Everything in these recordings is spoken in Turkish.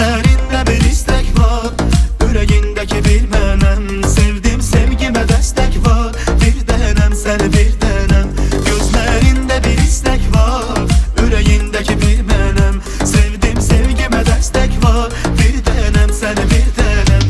Gözlerinde bir istek var, yüreğindeki bilmenem. Sevdim sevgime destek var, bir denem seni bir denem. Gözlerinde bir istek var, yüreğindeki bilmenem. Sevdim sevgime destek var, bir denem seni bir denem.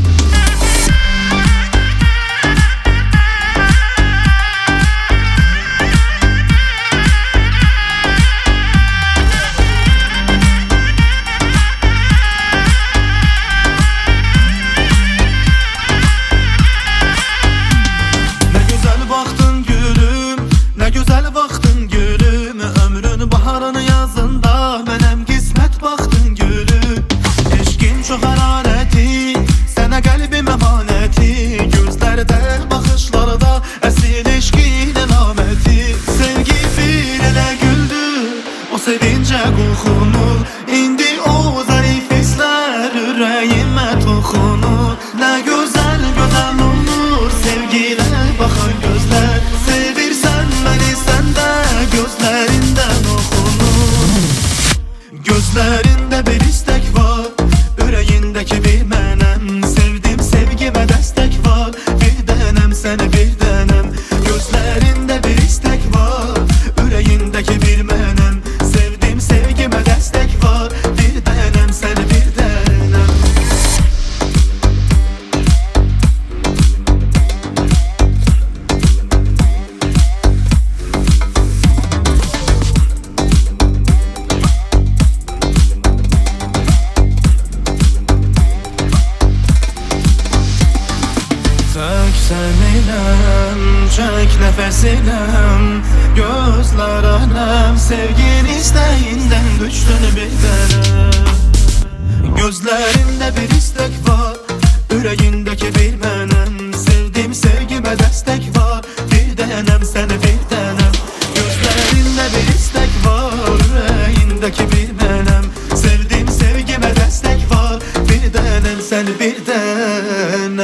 Güzel baktın gülüm, ömrün baharını yazında benim kısmet baktın gülüm. Eşkin çok harareti, sana kalbim emaneti. Gözlerde bakışlarda esil eşkin elameti. Sevgi bir ele güldü, o sevince kokunur. İndi o zarif hisler yüreğime dokunur. Ne güzel güzel olur sevgiyle bakan gözler. Sevirsen beni sende gözlerinden okunur. Gözlerinde bir istek var, yüreğindeki bir menem. Sevdim sevgime destek var, bir denem seni bir denem. Gözlerinde bir istek var, yüreğindeki bir menem. Sevdim sevgime destek var, bir denem seni bir denem. Seninlem, çek nefesinem. Gözler alem, sevgin isteğinden düştün birden. Gözlerinde bir istek var, yüreğindeki bir menem. Sevdim sevgime destek var, bir denem seni bir denem. Gözlerinde bir istek var, yüreğindeki bir menem. Sevdim sevgime destek var, bir denem seni bir denem.